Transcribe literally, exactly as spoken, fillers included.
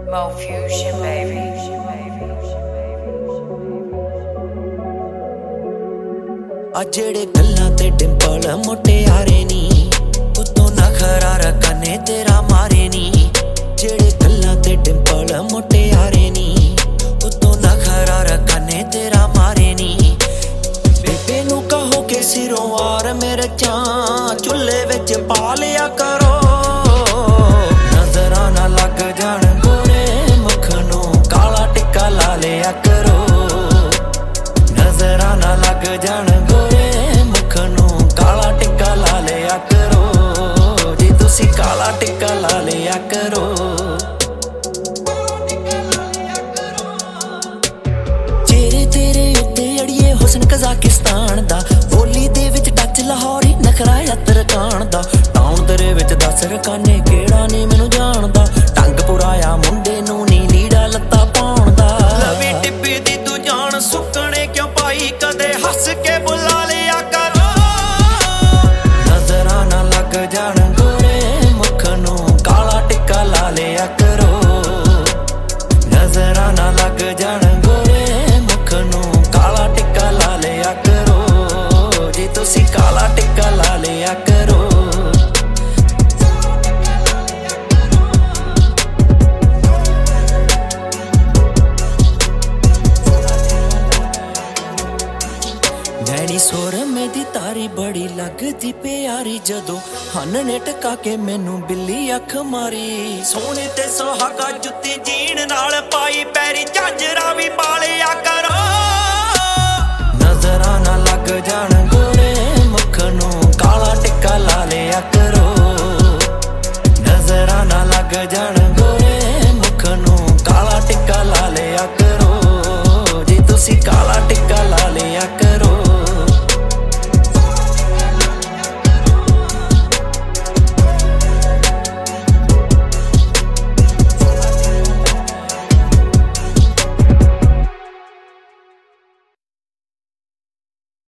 Mo Fusion, baby. ਆ ਜਿਹੜੇ ਗੱਲਾਂ ਤੇ ਡਿੰਪਲ ਮੁਟਿਆਰੇ ਨੀ ਉਤੋਂ ਨਖਰਾ ਰਕਨੇ ਤੇਰਾ ਮਾਰੇ ਨੀ ਜਿਹੜੇ ਗੱਲਾਂ ਤੇ ਡਿੰਪਲ ਮੁਟਿਆਰੇ ਨੀ ਉਤੋਂ ਨਖਰਾ ਰਕਨੇ ਤੇਰਾ ਮਾਰੇ ਨੀ ਬੇਬੇ ਨੂੰ ਕਹੋ ਕਿ ਸਿਰੋਂ ਵਾਰ ਮੇਰੇ ਚਾਂ ਚੁੱਲ੍ਹੇ ਵਿੱਚ ਪਾ ਲਿਆ ਕਰੋ ਨਜ਼ਰਾਂ ਨਾ ਲੱਗ ਜਾਣ ਗੋਰੇ ਮੁਖ ਨੂੰ ਕਾਲਾ ਟਿੱਕਾ ਲਾ ਲਿਆ ਕਰੋ ਨਜ਼ਰਾਂ ਨਾ ਲੱਗ ਜਾਣ ਗੋਰੇ ਮੁਖ ਨੂੰ ਕਾਲਾ ਟਿੱਕਾ ਲਾ ਲਿਆ ਕਰੋ ਜੀ ਤੁਸੀਂ ਕਾਲਾ ਟਿੱਕਾ ਲਾ ਲਿਆ ਕਰੋ ਚਿਹਰੇ ਤੇਰੇ ਉੱਤੇ ਅੜੀਏ ਹੁਸਨ ਕਜ਼ਾਕਿਸਤਾਨ ਦਾ ਬੋਲੀ ਦੇ ਵਿੱਚ ਟੱਚ ਲਾਹੌਰੀ ਨਖਰਾ ਯਾਤਰ ਕਾਣ ਦਾ ਟਾਊਨ ਤੇਰੇ ਵਿੱਚ ਦੱਸ ਰਕਾਨੇ ਕਿਹੜਾ ਨੀ ਮੈਨੂੰ ਜਾਣਦਾ ਟੰਗ ਪੁਰਾਇਆ ਮੁੰਡੇ ਨੂੰ ਨੀ ਲੀੜਾ ਲੱਤਾ ਪਾਉਣ ਦਾ ਲਵੀ ਟਿੱਪੀ ਦੀ ਤੂੰ ਜਾਣ ਸੁੱਕਣੇ ਕਿਉਂ ਪਾਈ ਕਦੇ ਹੱਸ ਕੇ ਬੁਲਾ ਲਿਆ ਕਰੋ ਨਜ਼ਰਾਂ ਨਾ ਲੱਗ ਜਾਣ ਗੋਰੇ ਮੁਖ ਨੂੰ ਕਾਲਾ ਟਿੱਕਾ ਲਾ ਲਿਆ ਕਰੋ ਨਜ਼ਰਾਂ ਨਾ ਲੱਗ ਜਾਣ ਗੋਰੇ ਮੁਖ ਨੂੰ ਕਾਲਾ ਟਿੱਕਾ ਲਾ ਲਿਆ ਕਰੋ ਜੀ ਤੁਸੀਂ ਕਾਲਾ ਟਿੱਕਾ ਲਾ ਲਿਆ ਕਰੋ ਨੈਣੀ ਸੁਰਮੇ ਦੀ ਤਾਰੀ ਬੜੀ ਲੱਗਦੀ ਪਿਆਰੀ ਜਦੋਂ ਹੰਨ ਨੇ ਟਕਾ ਕੇ ਮੈਨੂੰ ਬਿੱਲੀ ਅੱਖ ਮਾਰੀ ਸੋਹਣੇ ਤੇ ਸੁਹਾਗਾ ਜੁੱਤੀ ਜੀਣ ਨਾਲ ਪਾਈ ਪੈਰੀ ਝਾਂਜਰਾਂ ਵੀ ਪਾ ਲਿਆ ਕਰੋ ਨਜ਼ਰਾਂ ਨਾ ਲੱਗ ਜਾਣ